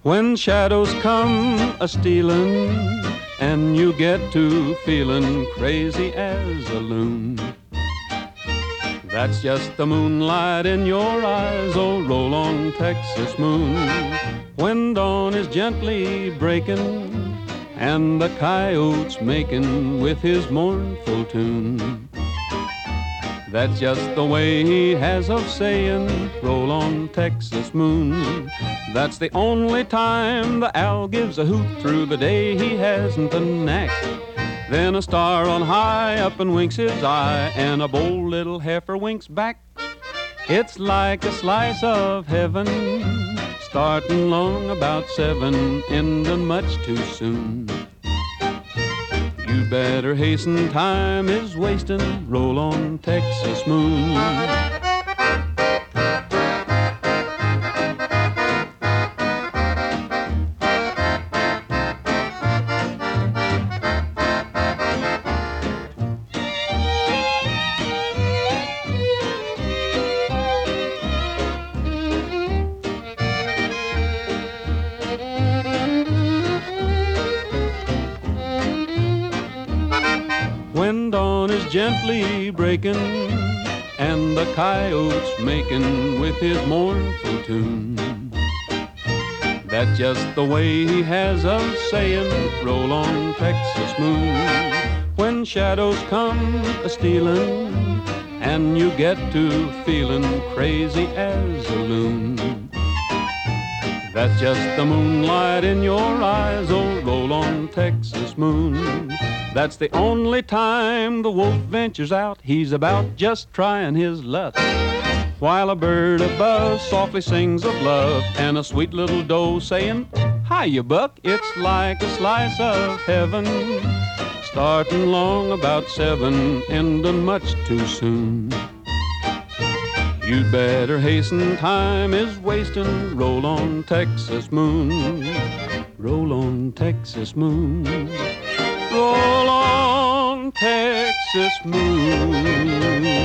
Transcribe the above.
When shadows come a-stealin' and you get to feelin' crazy as a loon, that's just the moonlight in your eyes, oh, roll on, Texas moon. When dawn is gently breaking and the coyote's making with his mournful tune, that's just the way he has of saying, roll on, Texas moon. That's the only time the owl gives a hoot through the day. He hasn't a knack. Then a star on high up and winks his eye, and a bold little heifer winks back. It's like a slice of heaven, starting long about 7, ending much too soon. You better hasten, time is wasting, roll on, Texas moon. When dawn is gently breaking and the coyote's making with his mournful tune, that's just the way he has of saying, roll on, Texas moon. When shadows come a-stealin' and you get to feelin' crazy as a loon, that's just the moonlight in your eyes, oh, roll on, Texas moon. That's the only time the wolf ventures out. He's about just trying his luck, while a bird above softly sings of love, and a sweet little doe saying, hiya, buck. It's like a slice of heaven, starting long about 7, ending much too soon. You'd better hasten, time is wasting, roll on, Texas moon. Roll on, Texas moon. Roll on, Texas moon.